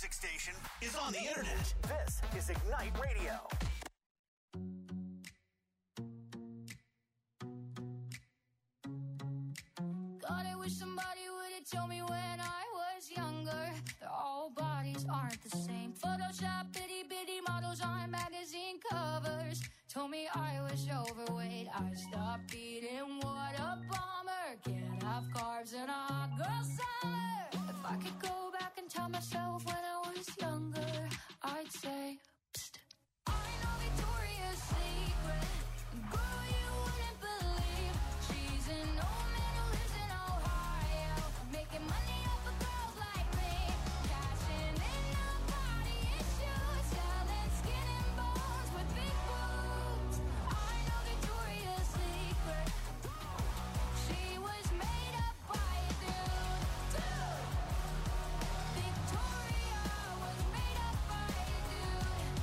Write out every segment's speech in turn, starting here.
music station is on the internet. This is Ignite Radio. God, I wish somebody would have told me when I was younger that all bodies aren't the same. Photoshop itty-bitty models on magazine covers told me I was overweight. I stopped eating, what a bummer. Can't have carbs in a hot girl summer. If I could go back and tell myself when I was younger, I'd say, psst, I know Victoria's Secret. Girl, you wouldn't believe she's an old man who lives in Ohio, making money off of girls like me, cashing in on body issues, selling skin and bones with big boobs. I know Victoria's Secret. She was made up by a dude. Victoria was made up by a dude.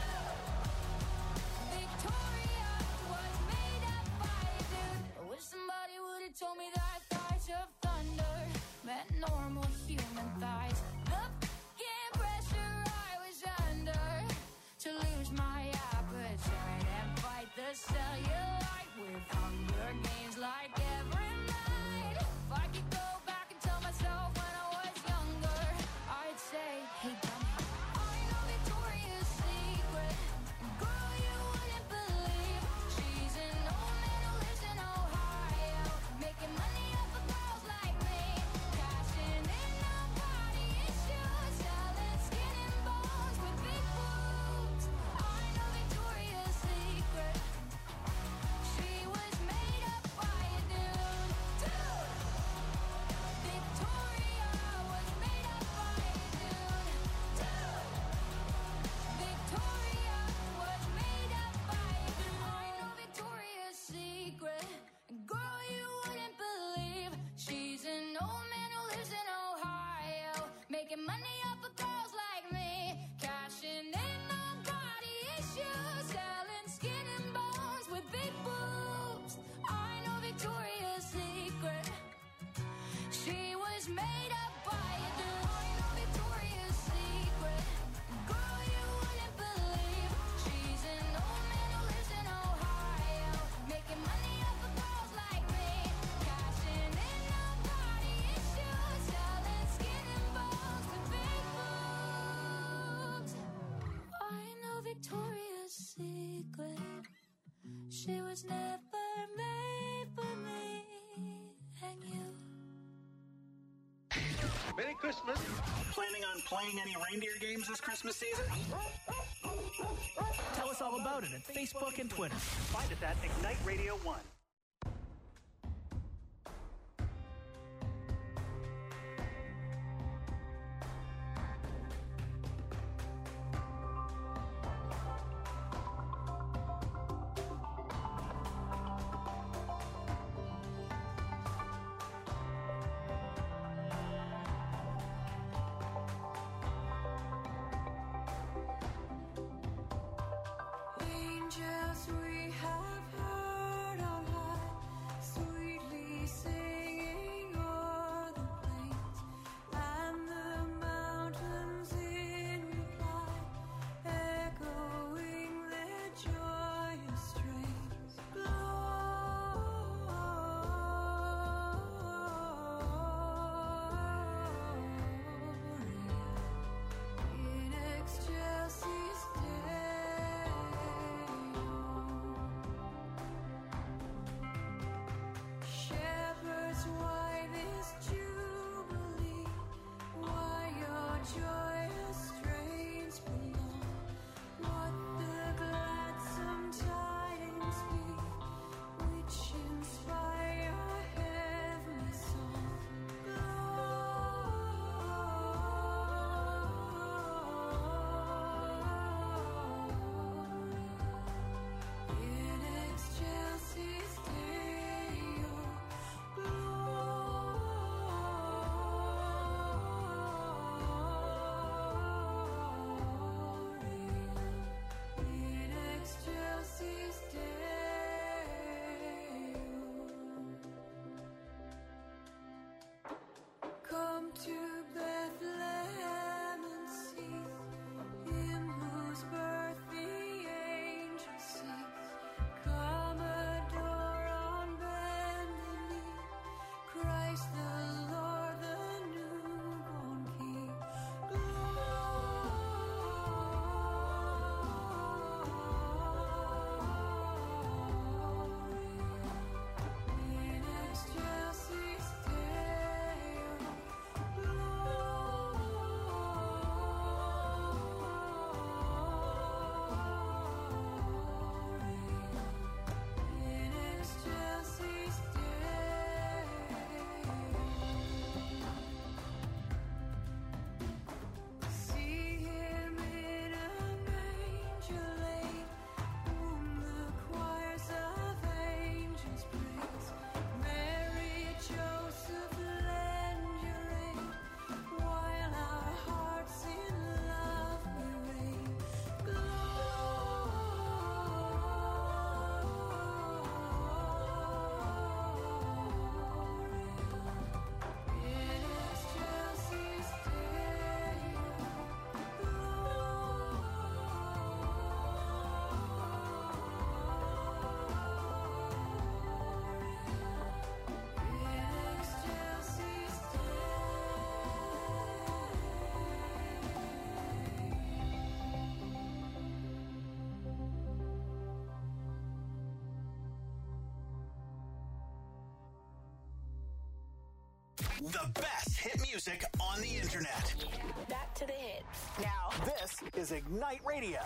Victoria was made up by a dude. I wish somebody would have told me that thighs of thunder meant normal human thighs. The f***ing pressure I was under to lose my appetite and fight the cellulite with Hunger Games like every night. If I could go back and tell myself when I was younger, I'd say, hey dummy, I know Victoria's Secret. Girl, you wouldn't believe she's an old man who lives in Ohio, making money off of girls like me, cashing in on body issues, selling skin and bones with big boobs. I know Victoria's Secret. She was made up by a dude. Victoria was made up by a dude. Victoria was made up by a dude. I know Victoria's Secret. Girl, you wouldn't believe she's an old man who lives in Ohio, making money off of girls like me, cashing in on body issues, selling skin and bones with big boobs. I know Victoria's Secret. She was made up by a dude. I know Victoria's Secret. Girl, you wouldn't believe she's an old man who lives in Ohio, making money off of girls like me, cashing in on body issues, selling skin and bones with big boobs. I know Victoria's Secret. She was never made for me and you. Merry Christmas. Planning on playing any reindeer games this Christmas season? Tell us all about it at Facebook and Twitter. Find us at Ignite Radio 1. Angels we have heard of The best hit music on the internet. Back to the hits. Now, this is Ignite Radio.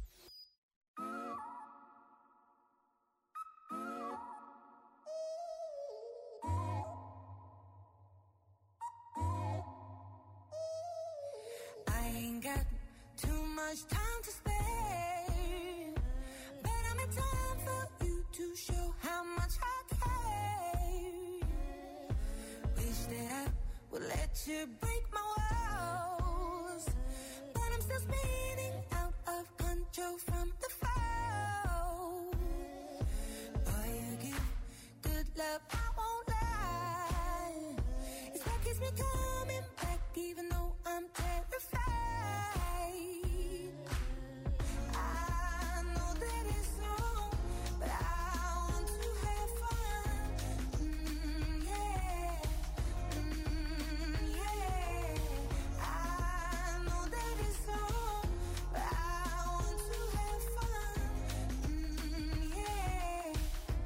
I ain't got too much time to spare, but I'm in time for you to show how much I care. Wish that I would let you break my walls, but I'm still spinning out of control from the fall. Boy, you give good love, I won't lie. It's what keeps me coming back even though I'm terrified. I know that it's wrong, but I want to have fun. Yeah. Yeah. I know that it's wrong, but I want to have fun. Yeah.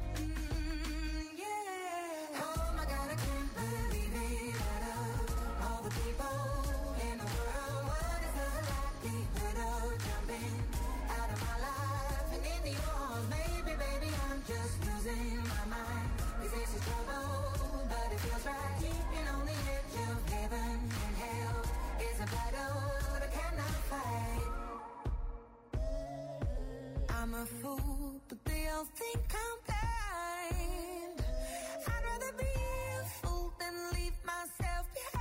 Yeah. Oh my God, I can't believe it. Out of all the people in the world, what is the likelihood of jumping out of my life and into yours? Maybe, baby, I'm just losing my mind. This is trouble, but it feels right. Keeping on the edge of heaven and hell is a battle that I cannot fight. I'm a fool, but they all think I'm blind. I'd rather be a fool than leave myself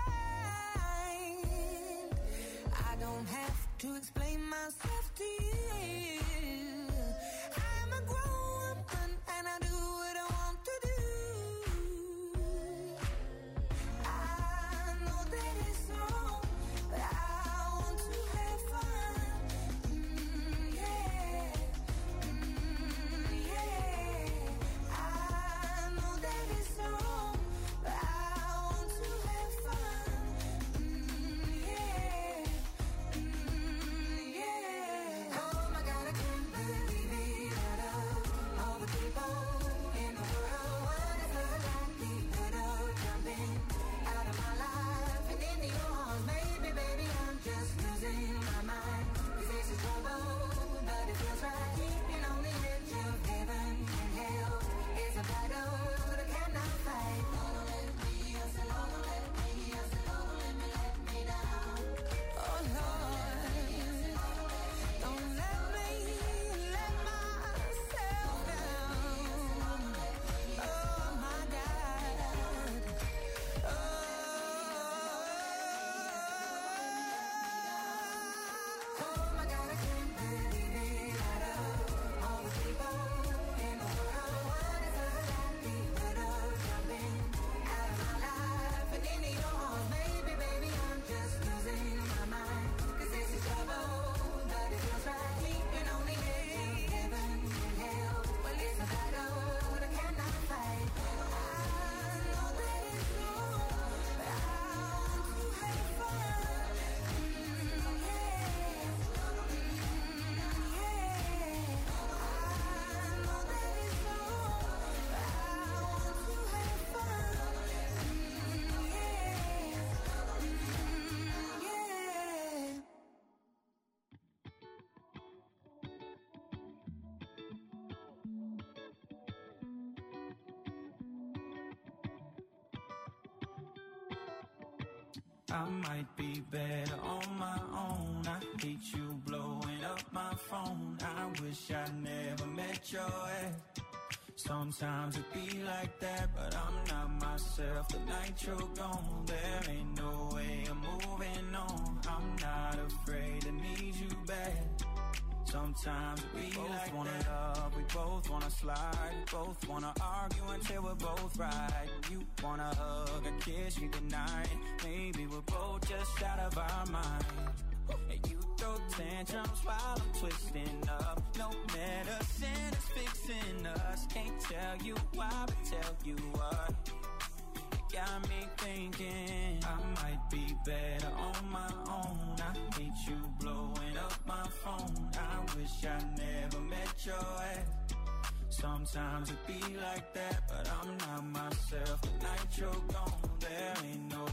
behind. I don't have to explain myself to you. I'm a grown woman and I do what I want to do. I know that it's wrong, but I want to have fun. Yeah. Yeah. I know that it's wrong, but I want to have fun. Yeah. Yeah. Oh my God, I can't believe it. Out of all the people in the world, what is the likelihood of jumping out of my life and into yours? Maybe, baby, I'm just losing my mind. 'Cause this is trouble, but it feels right. Keeping on the edge of heaven and hell is a battle that I cannot fight. Don't let me, I said, don't let me, I said, don't let me down. Oh Lord, don't let me let myself down. Oh my God. Oh my God, I can't believe it. Out of all the people in the world, what is the likelihood of jumping out of my life and into yours? Maybe, baby, I'm just losing my mind. 'Cause this is trouble, but it feels right. Keeping on the edge of heaven and hell. Well, it's a battle that I cannot fight. I know that it's wrong, but I want to have fun. Yeah. I might be better on my own. I hate you blowing up my phone. I wish I never met your ex. Sometimes it be like that, but I'm not myself. The night you're gone, there ain't no way I'm moving on. I'm not afraid to need you back. Sometimes we both like wanna love, we both wanna slide, we both wanna argue until we're both right. You wanna hug and kiss me goodnight. Maybe we're both just out of our mind. And you throw tantrums while I'm twisting up. No medicine is fixing us. Can't tell you why, but tell you what. It got me thinking I might be better on my own. I hate you blowing up my phone. I wish I never met your ex. Sometimes it be like that, but I'm not myself. The night you're gone, there ain't no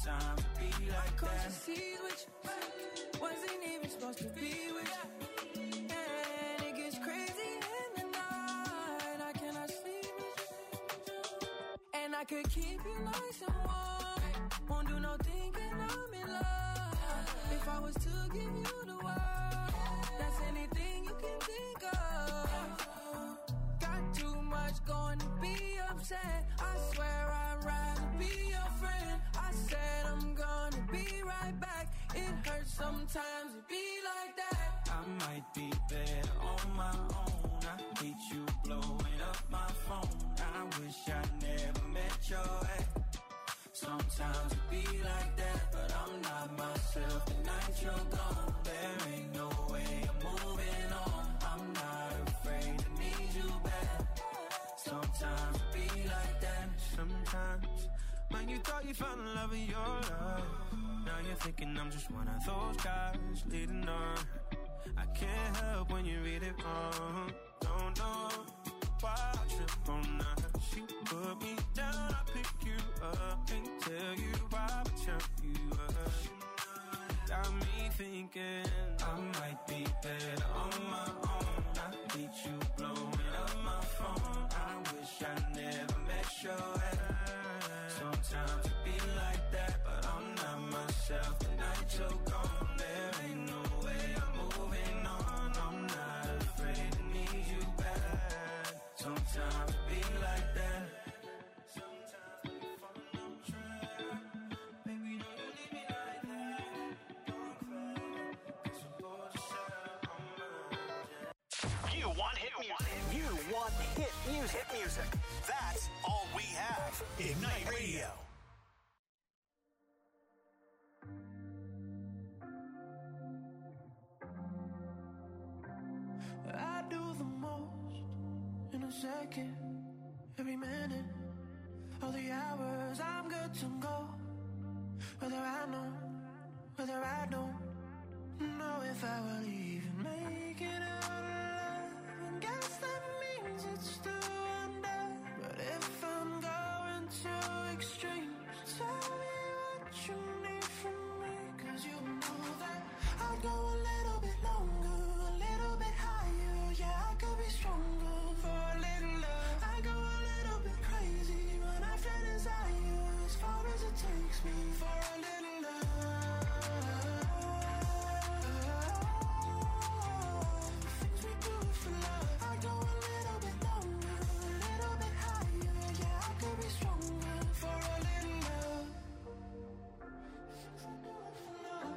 Sometimes it be like that. that. Seas with you, wasn't even supposed to be with you. And it gets crazy in the night. I cannot sleep with you. And I could keep you nice and warm. Won't do no thinking I'm in love. If I was to give you the world, that's anything you can think of. Got too much going to be upset. I swear I'd rather be your friend. I said I'm gonna be right back. It hurts sometimes to be like that. I might be better on my own. I hate you blowing up my phone. I wish I never met your ex. Sometimes it be like that, but I'm not myself the night you're gone. There ain't no way I'm moving on. I'm not afraid to need you back. Sometimes it be like that. Sometimes, man, you thought you found the love of your life. Now you're thinking I'm just one of those guys leading on. I can't help when you read it wrong. Don't know why I trip on her. She put me down, I pick you up. Can't tell you why, but chop you up. Got me thinking I might be better on my own. I hate you blowing up my phone. I wish I never met your ex. Sometimes it be like that, but I'm not myself the night you're gone. There ain't no way I'm moving on. I'm not afraid to need you back. Sometimes it be like that. Sometimes we fall on track. Baby, don't you leave me like that. Don't cry, 'cause I'm bored to shut on my You want hit music. You want hit music. Hit music. That's all we have. Ignite Radio. I do the most in a second, every minute, all the hours I'm good to go. Whether I know, whether I don't know if I will even make it out alive. And guess that means it's still under. But if I'm going to extremes, tell me what you need from me. 'Cause you know that I'd go a little bit longer, a little bit higher. Yeah, I could be stronger for a little love. I go a little bit crazy when I feel desire, as far as it takes me for a little love. Things we do for love. I go a little bit longer, a little bit higher. Yeah, I could be stronger for a little love. Things we do for love.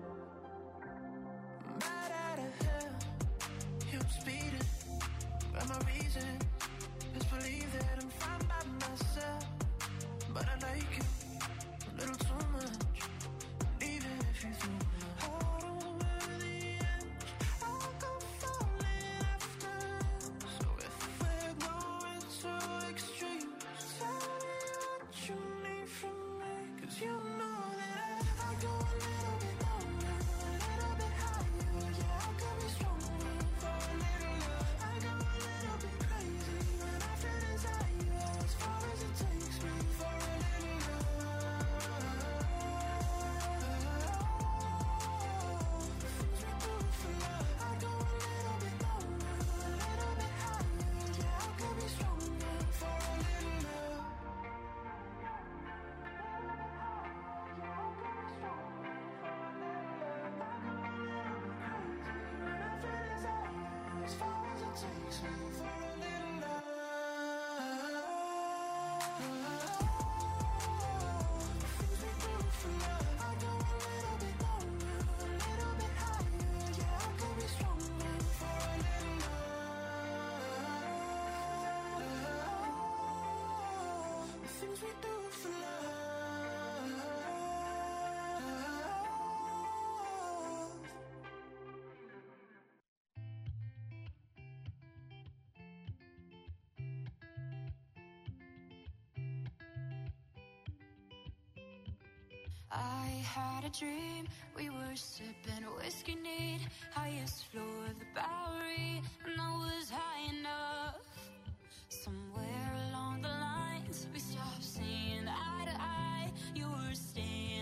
Bad out of hell, I'm speeding. But my reason is believe that I'm fine by myself. But I like you a little too much. Even if you threw my heart over the edge, I'll go falling after. So if we're going to extremes, tell me what you need from me. 'Cause you know that I go a little bit longer, a little bit higher. Yeah, I could be stronger for a little love. I go a little bit crazy when I feel desire, as far as it takes me for a little love. Things we do for love. I go a little bit longer, a little bit higher. Yeah, I could be stronger for a little love. As far as it takes me for a little love. Things we do for love. I go a little bit longer, a little bit higher. Yeah, I could be stronger for a little love. The things we do for love. I had a dream, we were sipping whiskey neat, highest floor of the Bowery, and I was high enough. Somewhere along the lines, we stopped seeing eye to eye. You were staying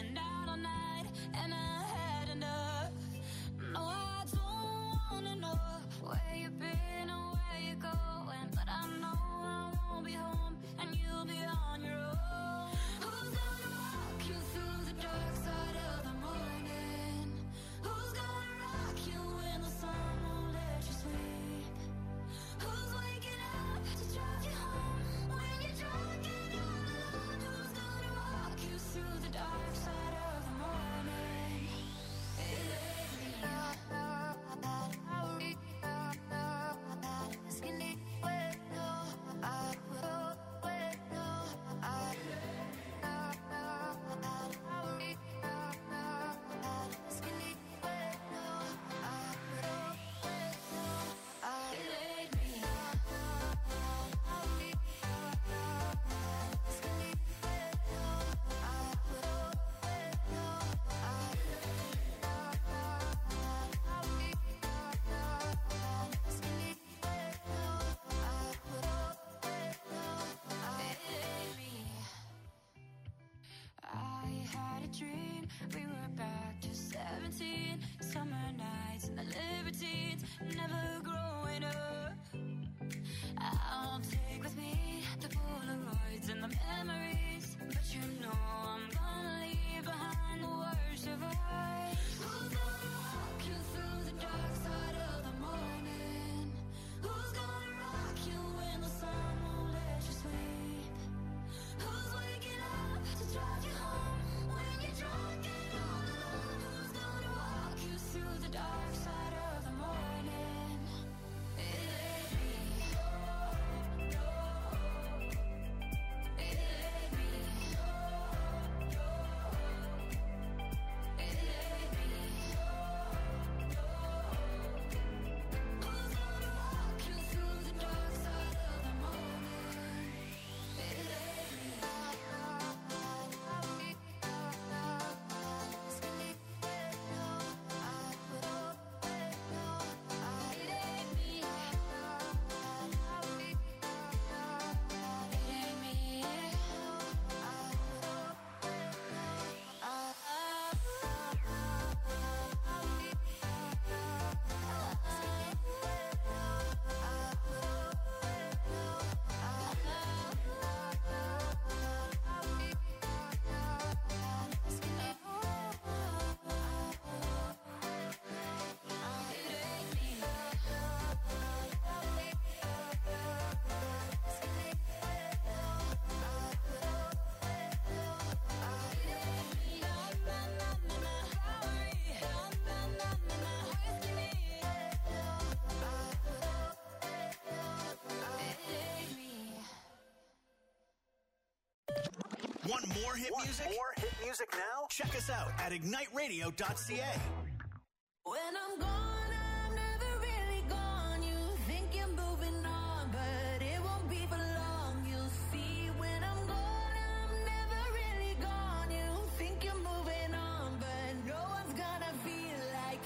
Want more hit music? More hit music now? Check us out at igniteradio.ca. When I'm gone, I'm never really gone. You think you're moving on, but it won't be for long. You'll see when I'm gone, I'm never really gone. You think you're moving on, but no one's gonna feel like.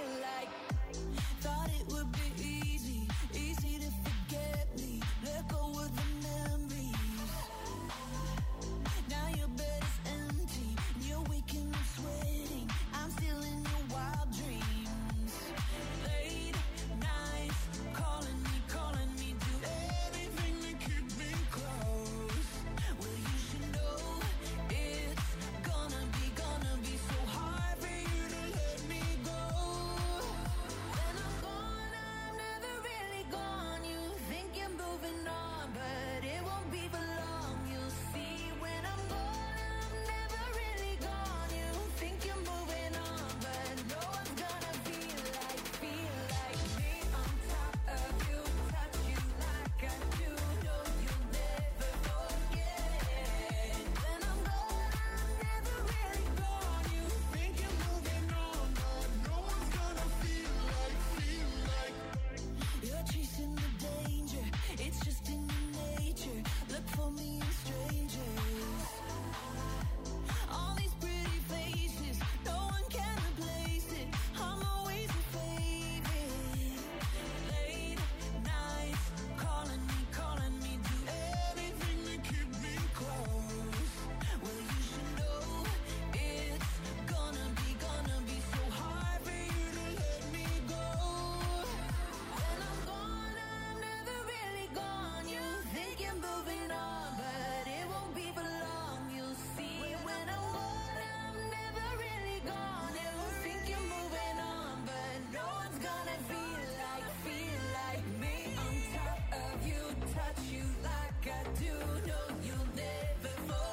Thought it would be easy to forget me. Let go of the memories. Now your bed is empty, and you're waking up sweating. I'm still in your wild dreams. Late nights, calling me, do everything to keep me close. Well, you should know it's gonna be so hard for you to let me go. When I'm gone, I'm never really gone. You think you're moving on, but it won't be for long. You'll see when I'm gone, I'm never really gone. You think you're moving on, but no one's gonna feel like me. On top of you, touch you like I do. No, you'll never forget. When I'm gone, I'm never really gone. You think you're moving on, but no one's gonna feel like. You're chasing the danger, it's just in your nature. Look for me in strangers. All these pretty faces, no one can replace it. I'm always your favorite. Late nights, calling me, do everything to keep me close. Well, you should know it's gonna be so hard for you to let me go. When I'm gone, I'm never really gone. You think you're moving on, but it won't be for long. You'll see when I'm gone, I'm never really gone. You think you're moving on, but no one's gonna feel like me. On top of you, touch you like I do. No, you'll never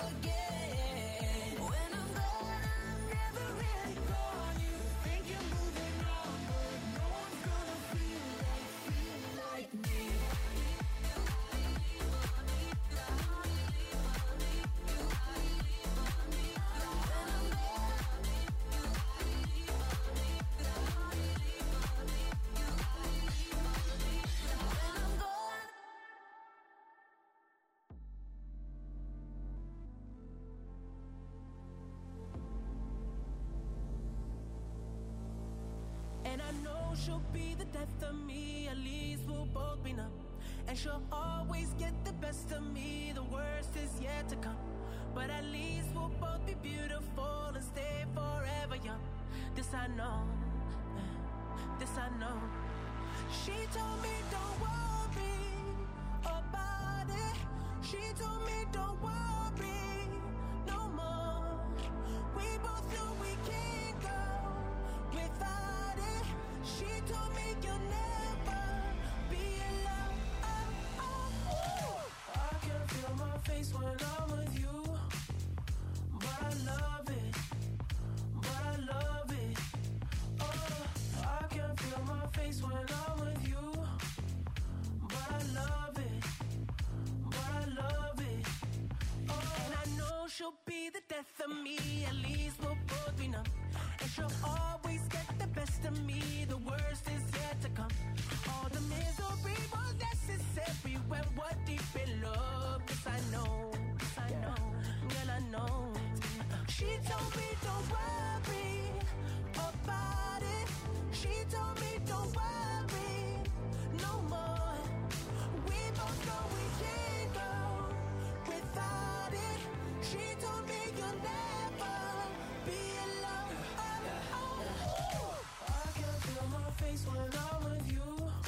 forget. When I'm gone, I'm never really gone. You think you're moving on, but no one's gonna feel like me. And I know she'll be the death of me, at least we'll both be numb. And she'll always get the best of me, the worst is yet to come. But at least we'll both be beautiful and stay forever young. This I know, this I know. She told me don't worry about it. She told me don't worry no more. We both know we can't go without it. She told me you'll never be alone. I can feel my face when I'm with you, but I love it, I can feel my face when I'm with you, but I love it, and I know she'll be the death of me, at least we'll both be numb. And she'll always get the best of me, the worst is yet to come. All the misery was necessary when we're deep in love. Yes, I know, girl, I know. She told me don't worry about it. She told me don't worry no more. We both know we can't go without it. She told me you'll never be alone. I can feel my face when I'm with you,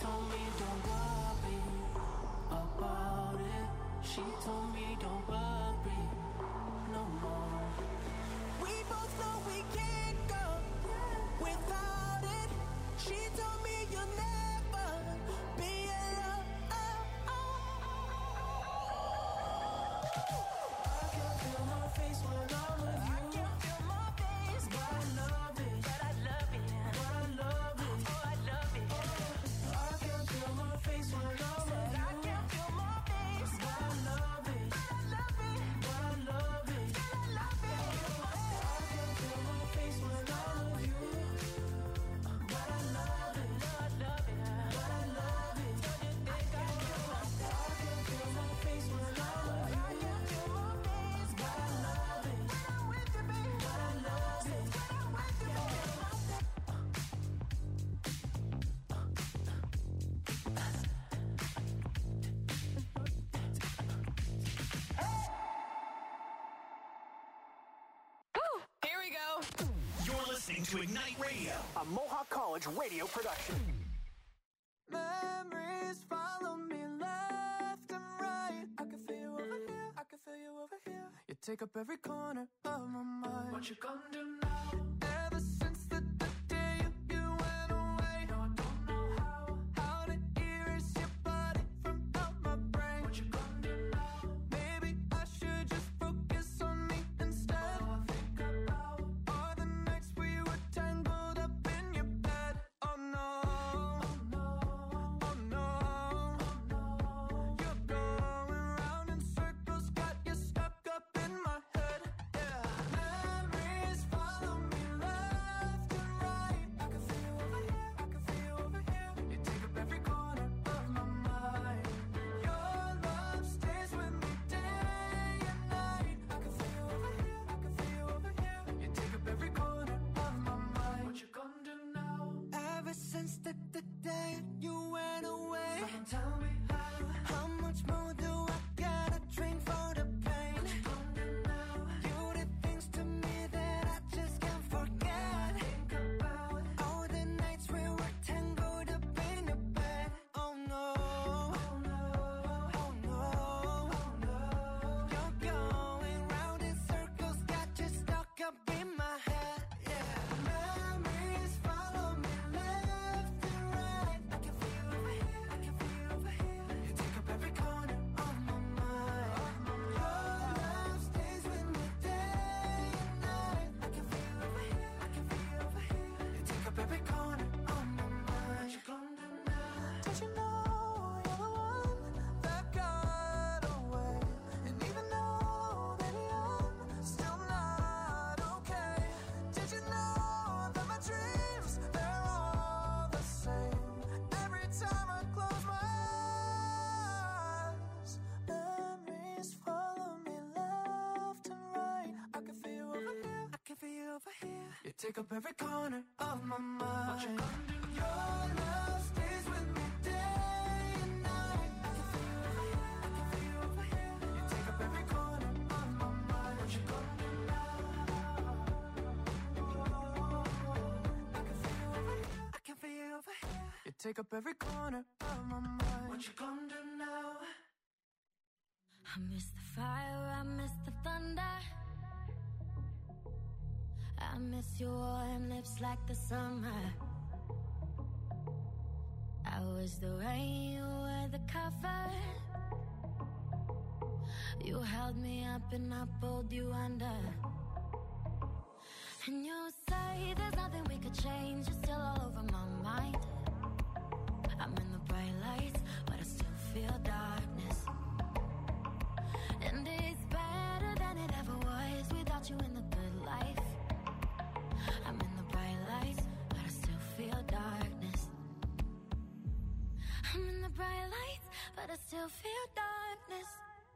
told me don't worry about it. She told me don't worry no more. We both know we can't go without it. She told me you'll never be alone. I can feel my face when I'm with you. I can feel my face, but I love it. But I love it. But I love it. Oh, I love it. I can feel my face when I'm with you. I can feel my face, but I love it. But I love it. But I love it. But I love it. I can feel my face when I'm with you. But I love it. But I love it. But I love it. I can feel my face when I'm with you. I can feel my face, but I love it. When I'm with you, baby. But I love it. When I'm with you, Here we go. You're listening to Ignite Radio. A Mohawk College radio production. Memories follow me left and right. I can feel you over here. I can feel you over here. You take up every corner of my mind. What you gonna do now? Ever since the day you went away, no, I don't know how to erase your body from out my brain. What you gonna do now? Maybe I should just focus on me instead. All I think about are the nights we were tangled up in your bed. Oh no, oh no, oh no, oh no. You're going round in circles, got you stuck up in my head. Yeah, memories follow me left and right. I can feel you over here, I can feel you over here. You take up every corner of my mind. Your love stays with me day and night. I can feel you over here, I can feel you over here. You take up every corner of my mind. What you gonna do now? Ever since the day you went away, someone tell me how much more do I gotta drink for the pain? What you gonna do now? You did things to me that I just can't forget. Think about all the nights we were tangled up in your bed. Oh no, oh no, oh no, oh no. You're going round in circles, got you stuck up in my head. Yeah, memories follow me left and right. I can feel you over here, I can feel you over here. You take up every corner of my mind. Your love stays with me day and night. I can feel you over here, I can feel you over here. You take up every corner of my mind. What you gonna do now? Did you know you're the one that got away? And even though, baby, I'm still not okay. Did you know that my dreams, they're all the same? Every time I close my eyes, memories follow me left and right. I can feel you over here, I can feel you over here. You take up every corner of my mind. What you gonna do? Your love stays with me day and night. I can feel you over here, I can feel you over here. You take up every corner of my mind. What you gonna do now? I can feel you over here, I can feel you over here. You take up every corner of my mind. What you gonna do now? I miss the fire, I miss the thunder. I miss your warm lips like the summer. I was the rain, you were the cover. You held me up and I pulled you under. And you say there's nothing we could change, you're still all over my mind. I'm in the bright lights, but I still feel darkness. And it's better than it ever was without you in the good life. I'm in the bright lights, but I still feel darkness. I'm in the bright lights, but I still feel darkness.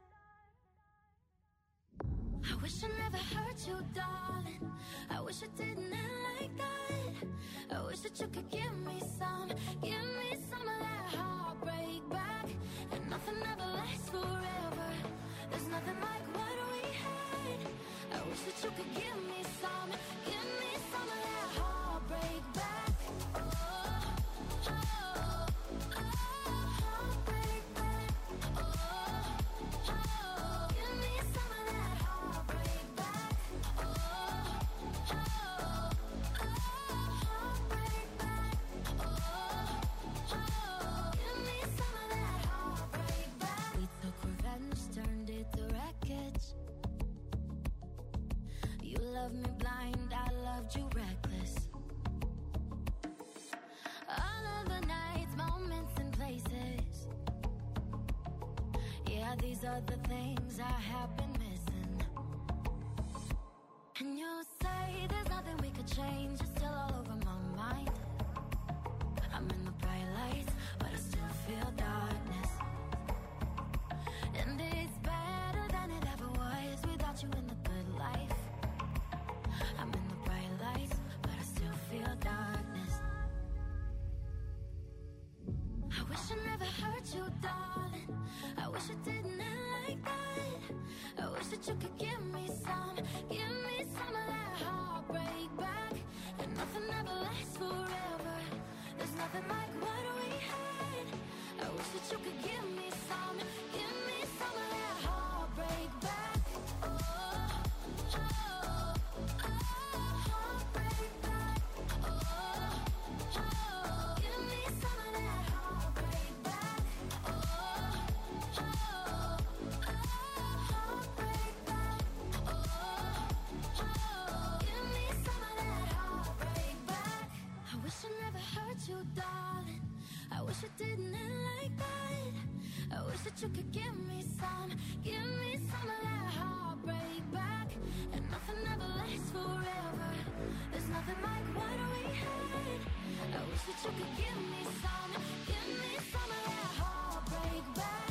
I wish I never hurt you, darling. I wish it didn't end like that. I wish that you could give me some of that heartbreak back. And nothing ever lasts forever. There's nothing like what we had. I wish that you could give me some of that heartbreak back. Oh, oh, oh. loved me blind, I loved you reckless. All of the nights, moments, and places. Yeah, these are the things I have been missing. And you say there's nothing we could change, it's still all over my mind. I'm in the bright lights, but I still feel darkness. And it's better than it ever was without you in the good life. I'm in the bright lights, but I still feel darkness. I wish I never hurt you, darling. I wish it didn't end like that. I wish that you could give me some of that heartbreak back. And nothing ever lasts forever. There's nothing like what we had. I wish that you could give me some of that heartbreak back. Heartbreak back. Give me some of that heartbreak back. Heartbreak back. Give me some of that heartbreak back. I wish I never hurt you, darling. I wish it didn't end like that. I wish that you could give me some of that heartbreak back. And nothing ever lasts forever. There's nothing like what we had. I wish that you could give me some of that heartbreak back.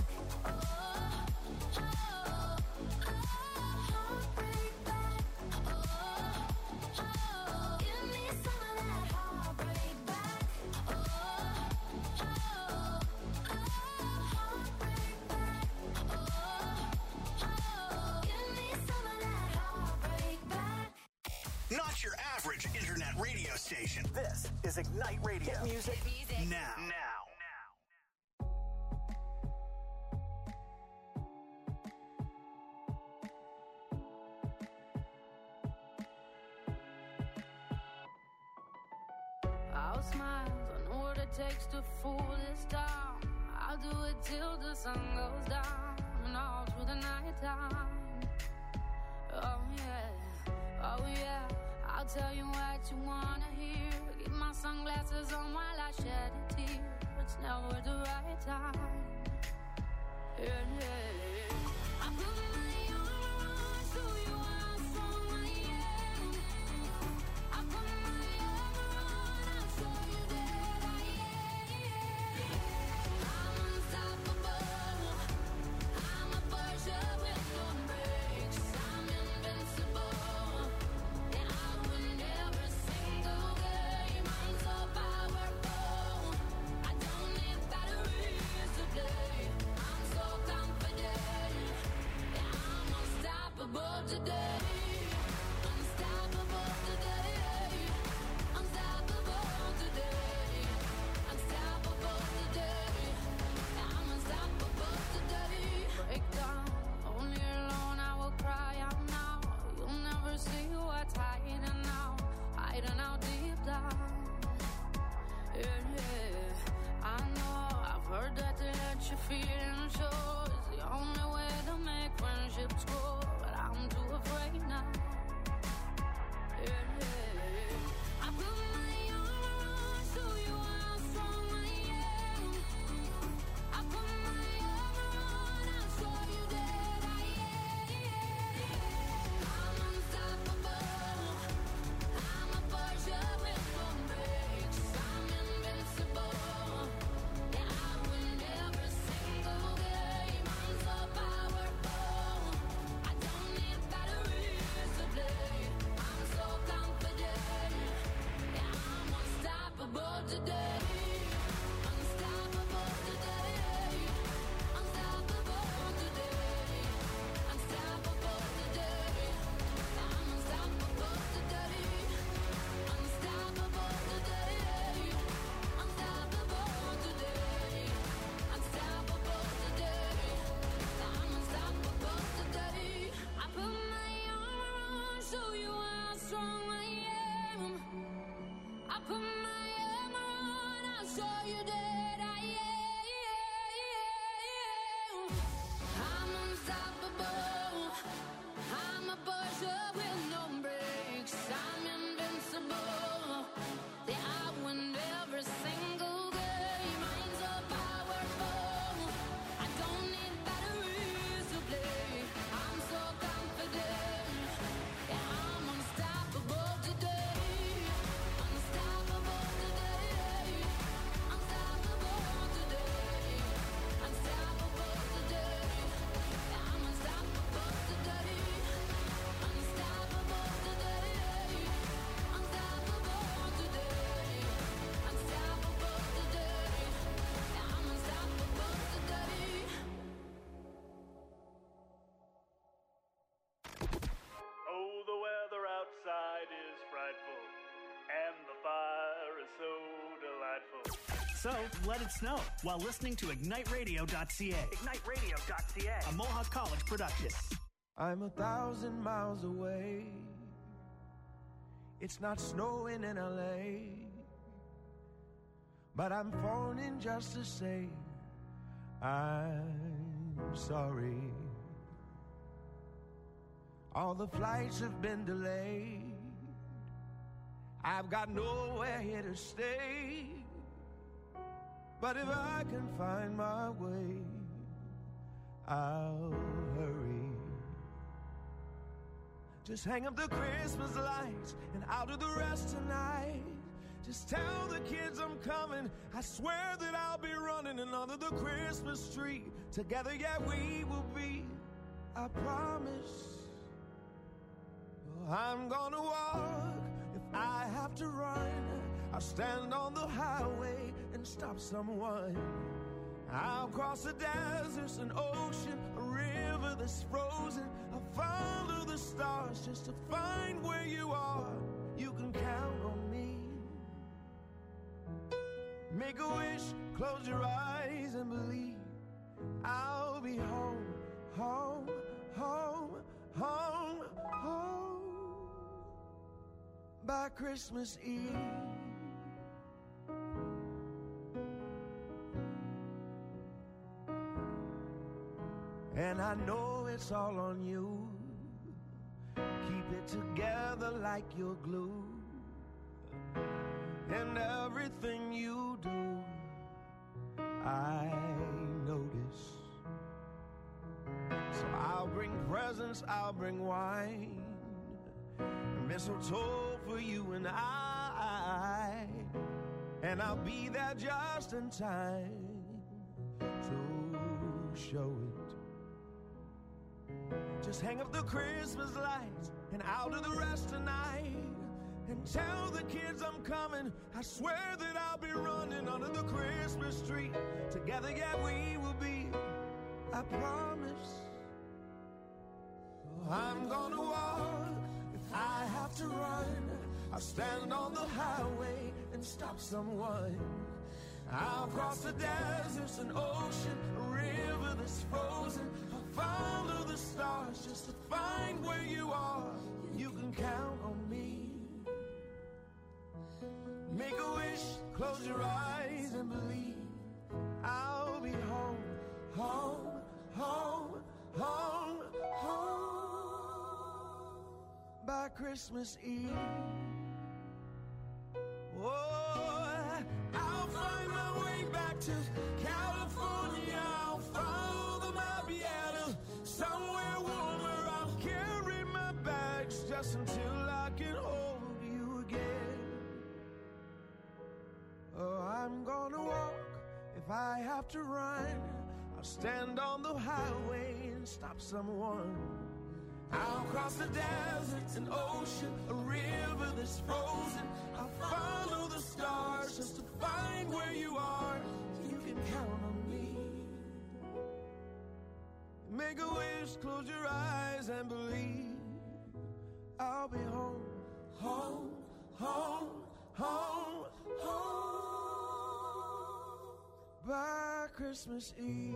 Heartbreak back. Give me some of that heartbreak back. Heartbreak back. Give me some of that heartbreak back. Not your average internet radio station. This is Ignite Radio. Hit music Now. I'll smile, I know what it takes to fool this town. I'll do it till the sun goes down and all through the night time. Oh yeah, I'll tell you what you wanna hear. Keep my sunglasses on while I shed a tear. It's never the right time. Yeah. I put my armor on, show you how strong I am. I put my armor on, I'll show you that I am. I'm unstoppable. I'm a Porsche with no brakes. I'm invincible. And I win every single game. I'm so powerful. I don't need batteries to play. I'm so confident. Yeah, I'm unstoppable today. Unstoppable today. Unstoppable today. Unstoppable today. I'm unstoppable today. Break down, only alone I will cry out now. You'll never see what's hiding out deep down. Yeah. I know, I've heard that to let your feelings show is the only way to make friendships grow, but I'm too afraid now. Yeah. I put my armor on, show you how strong I am. I put my armor on, I'll show you that I am. I'm unstoppable. I'm a Porsche with no brakes. I'm invincible. Yeah, I win every single game. I'm so powerful. I don't need batteries to play. I'm so confident. Yeah, I'm unstoppable today. Unstoppable today. Unstoppable today. Unstoppable today. I'm unstoppable today. Unstoppable today. Unstoppable today. Unstoppable today. I'm unstoppable today. I put my armor on, show you how strong I am. I put my armor on, I'll show you that I am. I'm unstoppable. I'm a Porsche with no brakes. thinks I'm invincible. That I win every single game. I'm so powerful. I don't need batteries to play. I'm so confident. Yeah, I'm unstoppable today. Unstoppable today. Unstoppable today. Unstoppable today. Yeah, I'm unstoppable today. Unstoppable today. Unstoppable today. Unstoppable today. Yeah, I'm unstoppable today. Oh, the weather outside is frightful, and the fire is so delightful. So, let it snow while listening to IgniteRadio.ca. IgniteRadio.ca. A Mohawk College production. I'm 1,000 miles away. It's not snowing in LA, but I'm phoning just to say I'm sorry. All the flights have been delayed. I've got nowhere here to stay. But if I can find my way, I'll hurry. Just hang up the Christmas lights and I'll do the rest tonight. Just tell the kids I'm coming. I swear that I'll be running under the Christmas tree. Together, yeah, we will be. I promise. I'm gonna walk if I have to run. I'll stand on the highway and stop someone. I'll cross the deserts, an ocean, a river that's frozen. I'll follow the stars just to find where you are. You can count on me. Make a wish, close your eyes and believe. I'll be home, home, home, home, home by Christmas Eve. And I know it's all on you. Keep it together like you're glue. And everything you do, I notice. So I'll bring presents, I'll bring wine, mistletoe for you and I. And I'll be there just in time to show it. Just hang up the Christmas lights and I'll do the rest tonight. And tell the kids I'm coming. I swear that I'll be running under the Christmas tree. Together, yeah, we will be. I promise. I'm gonna walk if I have to run. I'll stand on the highway and stop someone. I'll cross the deserts, an ocean, a river that's frozen. I'll follow the stars just to find where you are. You can count on me. Make a wish, close your eyes and believe. I'll be home, home, home, home, home by Christmas Eve. Oh, I'll find my way back to California. I'll follow the Mabiata. Somewhere warmer, I'll carry my bags just until I can hold you again. Oh, I'm gonna walk if I have to run. I'll stand on the highway and stop someone. I'll cross the deserts, an ocean, a river that's frozen. I'll follow the stars just to find where you are. You can count on me. Make a wish, close your eyes and believe. I'll be home, home, home, home, home by Christmas Eve.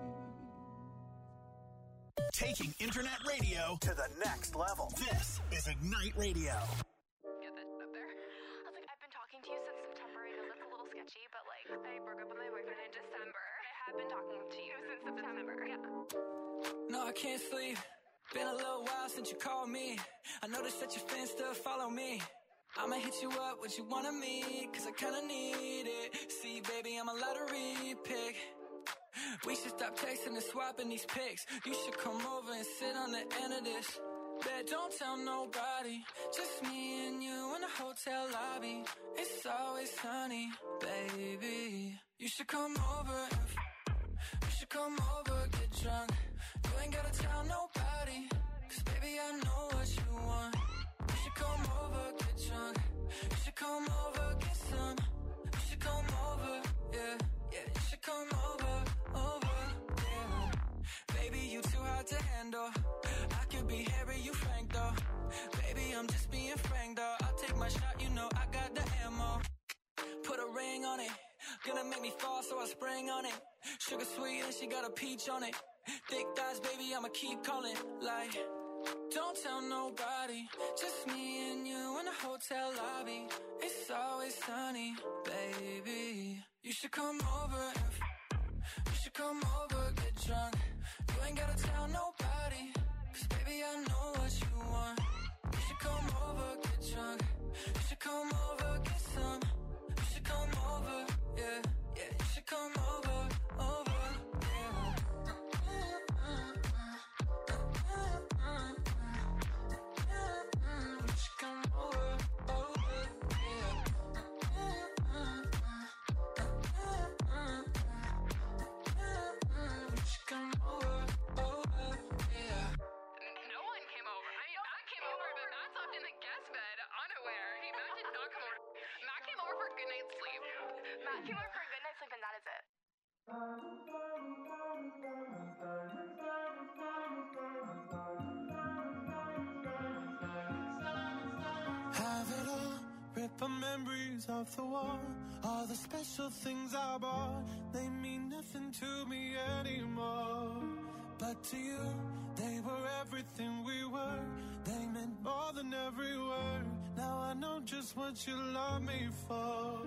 Taking internet radio to the next level. This is Ignite Radio. Get that up there. I was like, I've been talking to you since September. I know that's a little sketchy, but like, I broke up with my boyfriend in December. I have been talking to you since September. Yeah. No, I can't sleep. Been a little while since you called me. I noticed that your fans still follow me. I'ma hit you up, what you want of me, cause I kinda need it. See, baby, I'm a lottery pick. We should stop texting and swapping these pics. You should come over and sit on the end of this. Bet don't tell nobody, just me and you in the hotel lobby. It's always sunny, baby. You should come over, you should come over, get drunk. You ain't gotta tell nobody, cause baby I know what you want. You should come over, get drunk. You should come over, get some. You should come over, yeah, yeah. You should come over, yeah. Baby, you too hard to handle. I could be Harry, you Frank though. Baby, I'm just being frank though. I'll take my shot, you know I got the ammo. Put a ring on it, gonna make me fall, so I spring on it. Sugar sweet and she got a peach on it. Thick thighs, baby, I'ma keep calling. Like, don't tell nobody, just me and you in the hotel lobby. It's always sunny, baby. You should come over, you should come over, get drunk. You ain't gotta tell nobody, cause baby I know what you want. You should come over, get drunk. You should come over, get some. You should come over, yeah, yeah. You should come over, yeah. You should come over, yeah. You should come over, yeah. No one came over. I mean, Matt came over, but Matt slept in the guest bed, unaware. Matt did not come over. Matt came over for a good night's sleep. Matt came over for a good night's sleep, and that is it. Have it all, rip the memories of the war. All the special things I bought, they mean nothing to me anymore. But to you, they were everything we were. They meant more than every word. Now I know just what you love me for.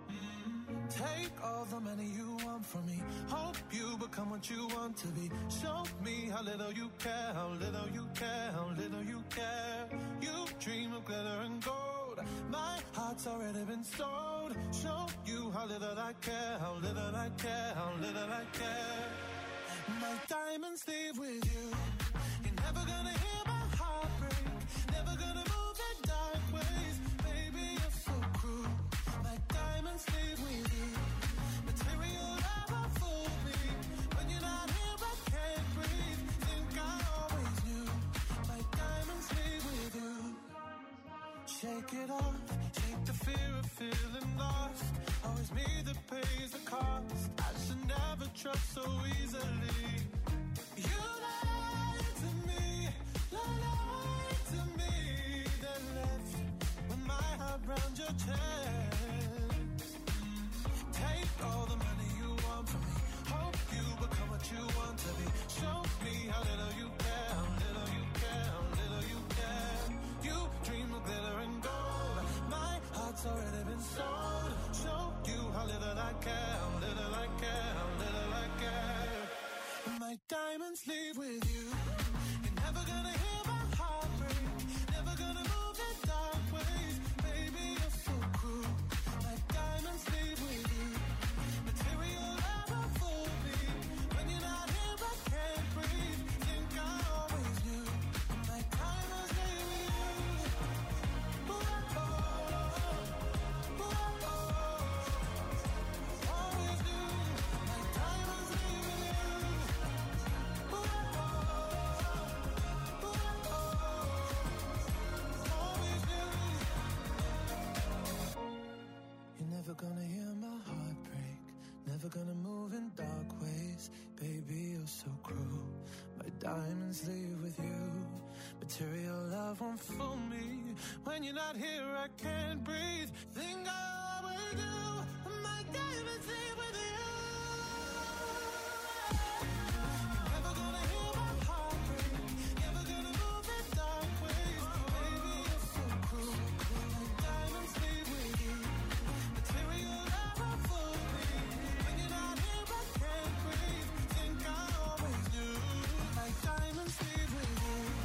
Take all the money you want from me. Hope you become what you want to be. Show me how little you care, how little you care, how little you care. You dream of glitter and gold. My heart's already been sold. Show you how little I care, how little I care, how little I care. My diamonds leave with you. You're never gonna hear my heart break. Never gonna move in dark ways. Baby, you're so cruel. My diamonds leave with you. Material never fooled me. When you're not here, I can't breathe. Think I always knew. My diamonds leave with you. Shake it off. Shake the fear of feeling lost. Always me that pays the cost. I should never trust so easily. You lied to me, lied to me. Then left with my heart round your chest. Take all the money you want from me. Hope you become what you want to be. Show me how little you care, how little you care, how little you care. You dream of glitter and gold. My heart's already been sold. Show you how little I care, how little I care, how little I care. My diamonds leave with you. You're never gonna hear my heart break. Never gonna move in dark ways. Baby, you're so cruel. My diamonds leave with you. Material never fooled me. When you're not here, I can't breathe. Think I always knew. My diamonds leave with you. Ooh, oh, ooh, oh. Always knew. My diamonds leave with you. Ooh, oh, ooh, oh. Always knew. You're never gonna hear my heart break. Never gonna move in dark ways. Baby, you're so cruel. My diamonds leave with you. Material love won't fool me. When you're not here, I can't breathe. Think I always do. My diamonds leave with you. You're never gonna hear my heart break. Never gonna move in dark ways. Baby, you're so cruel. My diamonds leave with you. Material love won't fool me. When you're not here, I can't breathe. Think I always knew. My diamonds leave with you.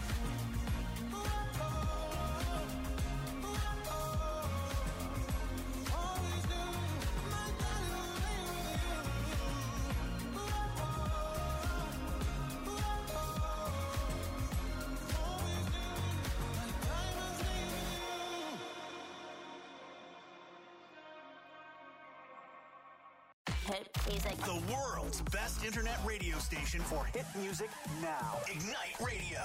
hit music. The world's best internet radio station for Hit music now. Ignite Radio.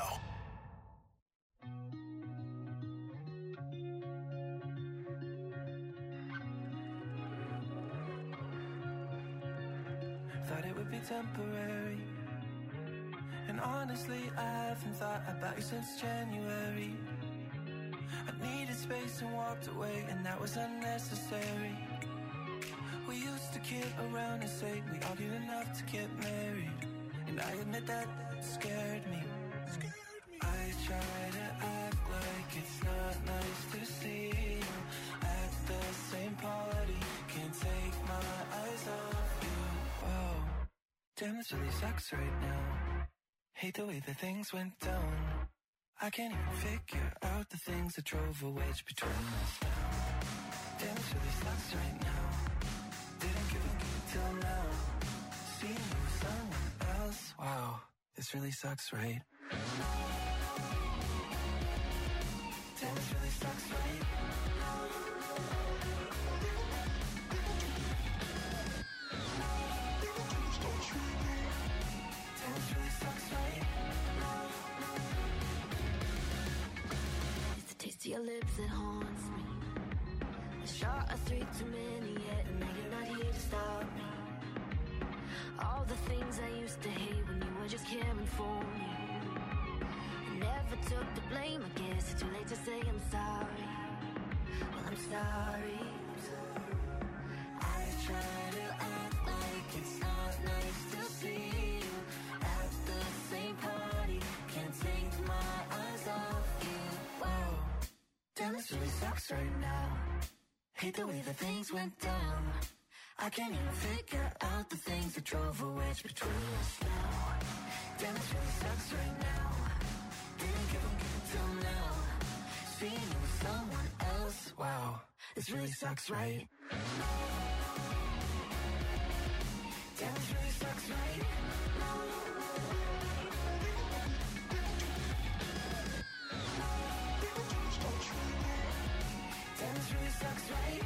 Thought it would be temporary. And honestly, I haven't thought about you since January. I needed space and walked away, and that was unnecessary. We used to kid around and say we argued enough to get married, and I admit that scared me. I try to act like it's not nice to see you at the same party. Can't take my eyes off you. Whoa, damn, this really sucks right now. Hate the way that things went down. I can't even figure out the things that drove a wedge between us now. Damn, this really sucks right now. Didn't give a good till now. Seeing you with someone else. Wow, this really sucks, right? Damn, this really sucks, right? Damn, this really sucks, right? It's the taste of your lips that haunts me. A shot of 3 too many yet, and now you're not here to stop me. All the things I used to hate when you were just caring for me. I never took the blame, I guess it's too late to say I'm sorry. Well, I'm sorry. I try to act like it's not nice to see you at the same party. Can't take my eyes off you. Wow, damn, this really sucks right now. Hate the way that things went down. I can't even figure out the things that drove a wedge between us now. Damn, this really sucks right now. Didn't give a good till now. Seeing you with someone else. Wow, this really sucks, right? Damn, this really sucks, right? Damn, this really sucks, right?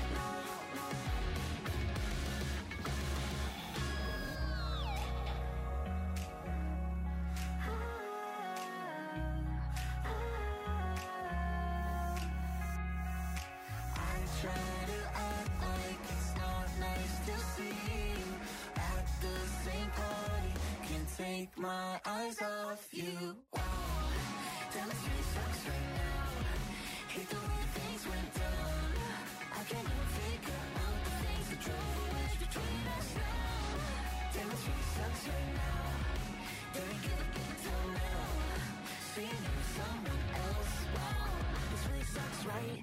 Take my eyes off you. Wow, damn, this really sucks right now. Hate the way things went down. I can't even figure out the things that drove a wedge between us now. Damn, this really sucks right now. Didn't give a good till now. Seeing you with someone else. Wow, this really sucks, right?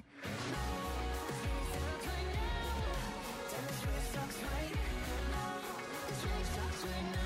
Damn, this really sucks right now. This really sucks right now.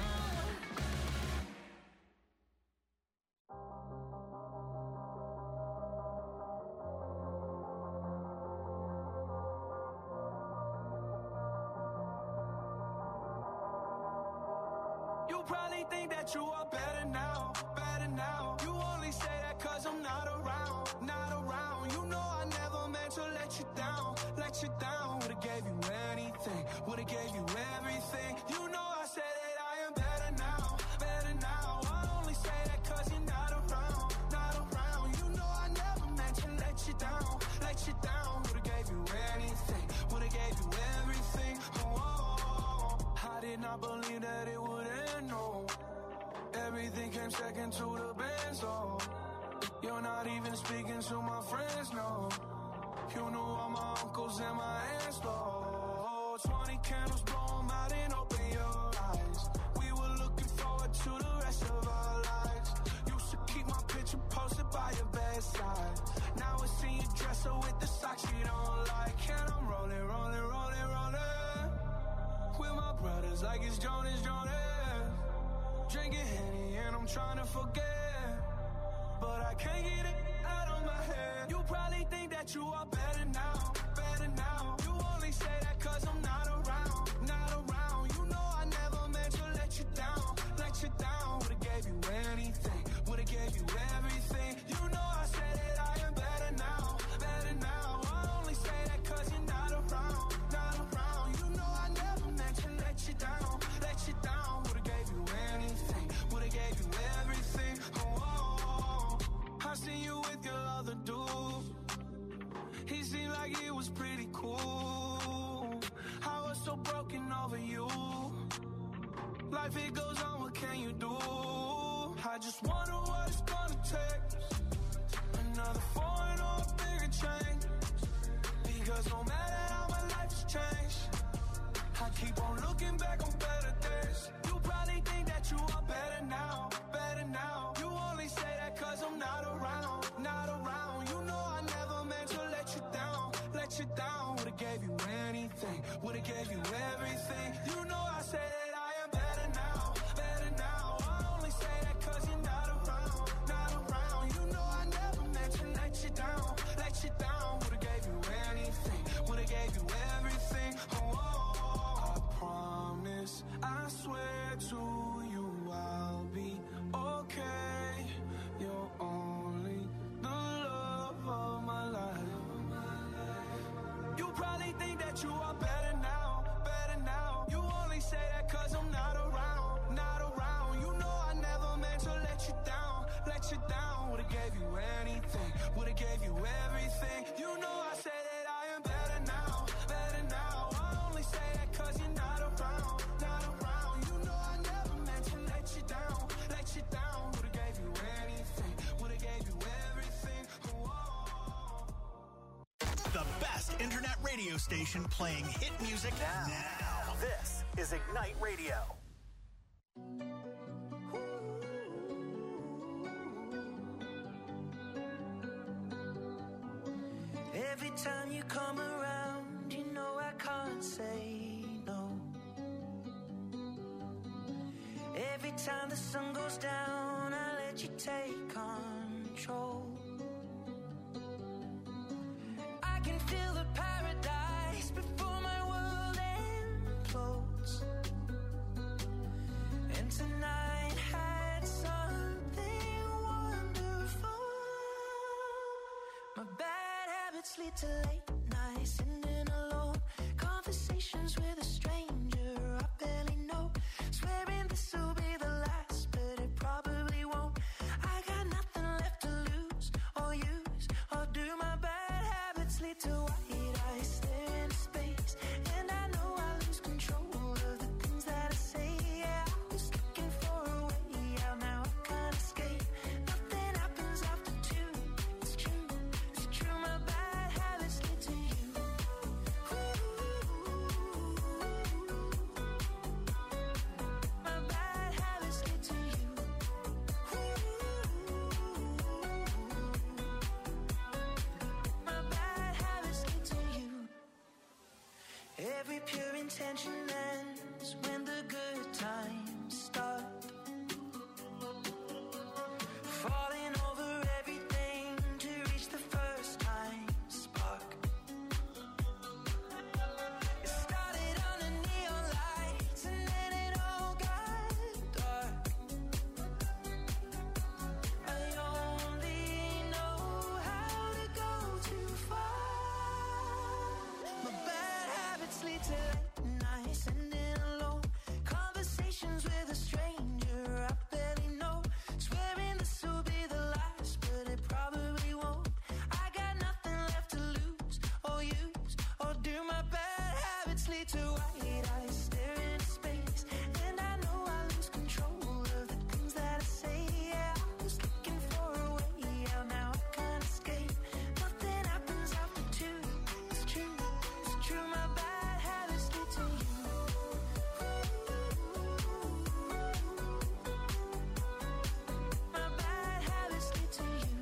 You probably think that you are better now, better now. You only say that cause I'm not around, not around. You know I never meant to let you down, let you down. Would've gave you anything, would've gave you everything. You know I said that I am better now, better now. I only say that cause you're not around, not around. You know I never meant to let you down, let you down. Would've gave you anything, would've gave you everything. Oh, I did not believe that it would end, no. Everything came second to the benzo. You're not even speaking to my friends, no. You knew all my uncles and my aunts, though. 20 candles, blow 'em out and open your eyes. We were looking forward to the rest of our lives. Used to keep my picture posted by your bedside. Now I see you dresser with the socks you don't like. And I'm rolling, rolling, rolling, rolling with my brothers like it's Jonas, Jonas. Drinking Henny and I'm trying to forget, but I can't get it out of my head. You probably think that you are better now, better now. You only say that cause I'm not around, not around. You know I never meant to let you down, let you down. Would've gave you anything, would've gave you everything. You know I said that I am better now, better now. I only say that cause you're not around, not around. You know I never meant to let another dude. He seemed like he was pretty cool. I was so broken over you. Life it goes on, what can you do? I just wonder what it's gonna take. Another foreign or a bigger change. Because no matter how my life has changed, I keep on looking back on better days. You probably think that you are better now, better now. You only say that cause I'm not around, not around. You know I never meant to let you down, let you down. Would've gave you anything, would've gave you everything. You know I said that I am better now, better now. I only say that cause you're not around, not around. You know I never meant to let you down, let you down. Would've gave you anything, would've gave you everything. Oh, I promise, I swear to you I'll be okay. You're only the love of my life. You probably think that you are better now, better now. You only say that cause I'm not around, not around. You know I never meant to let you down, let you down. Would've gave you anything, would've gave you everything. You know I say that I am better now, better now. I only say that cause you're not around, not around. You know I never meant to let you down, let you down. Would've gave you anything, would've gave you everything. Whoa. The best internet radio station playing hit music now. This is Ignite Radio. Every time you come around, you know I can't say no. Every time the sun goes down, I let you take control. I can feel the paradise before my world implodes. And tonight had something wonderful. My bad habits lead to late nights, sitting alone. Conversations with a stranger I barely know. Swearing this will be the last, but it probably won't. I got nothing left to lose or use or do. My bad habits lead to white eyes staring into space, and I know I lose control of the things that I say. Yeah, I was looking for a way out, now I can't escape. Nothing happens after two. It's true, it's true. My bad habits lead to you. My bad habits lead to you. My bad habits lead to you. Every pure intention ends when the good times start. Falling over everything to reach the first time spark. It started under neon lights and then it all got dark. I only know how to go too far. My bad habits lead to late nights, sitting alone. Conversations with a stranger I barely know. Swearing this will be the last, but it probably won't. I got nothing left to lose or use or do. My bad habits lead to white eyes staring into space, and I know I lose control of the things that I say. Yeah, I was looking for a way out, now I can't escape. Nothing happens after two. It's true, it's true. My bad habits lead to you. My bad habits lead to you.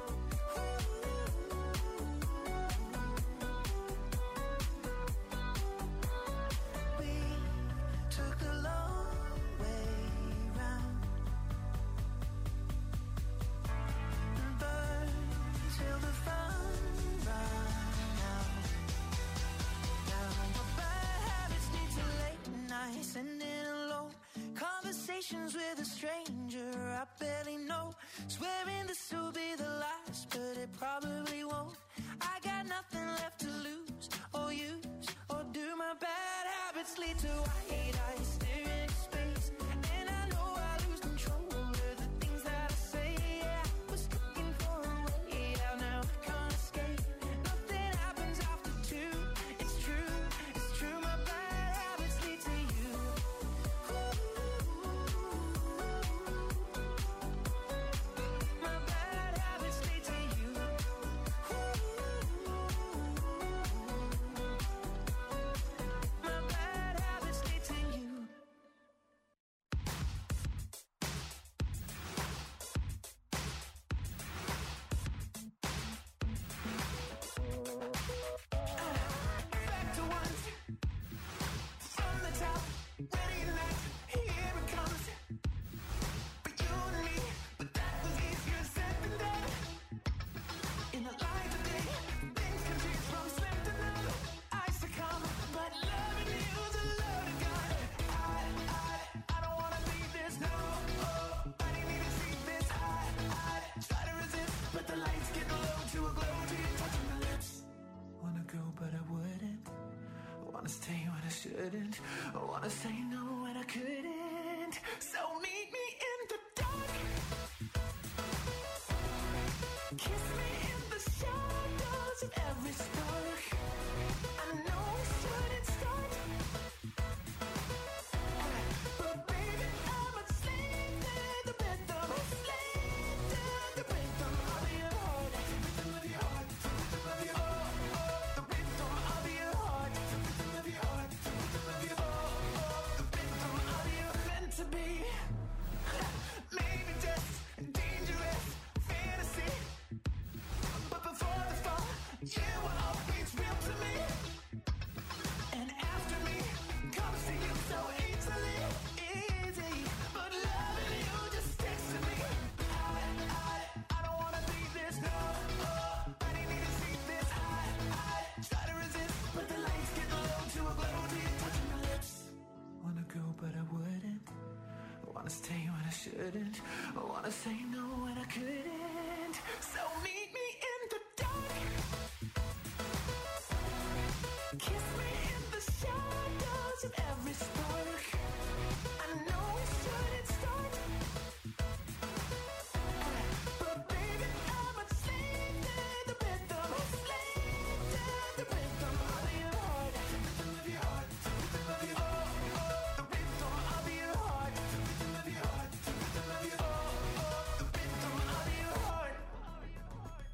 We took the long way round and burned till the fun ran out. Now my bad habits lead to late nights, sitting alone. Conversations with a stranger I barely know. Swearing this will be the last, but it probably won't. I got nothing left to lose or use or do. My bad habits lead to white eyes staring into space, and I know I lose control of the things that I say. Yeah, I was looking for a way out, now shouldn't. I wanna say no when I couldn't. So meet me in the dark. Kiss me in the shadows of every spark. I know we shouldn't start, but baby, I'm a slave to the rhythm. A slave to the rhythm of your heart. The rhythm of your heart. The rhythm of your heart. The rhythm of your heart. The rhythm of your heart. The rhythm of your heart. The rhythm of your meant to be. Maybe just dangerous fantasy, but before the fall, you were always real to me. And after me comes to you so easily, easy. But loving you just sticks to me. I don't wanna be this, no. I didn't need to see this. I try to resist, but the lights get low to a glow. Do you touch my lips? Wanna go, but I wouldn't. I wanna stay when I shouldn't. I wanna say no when I couldn't.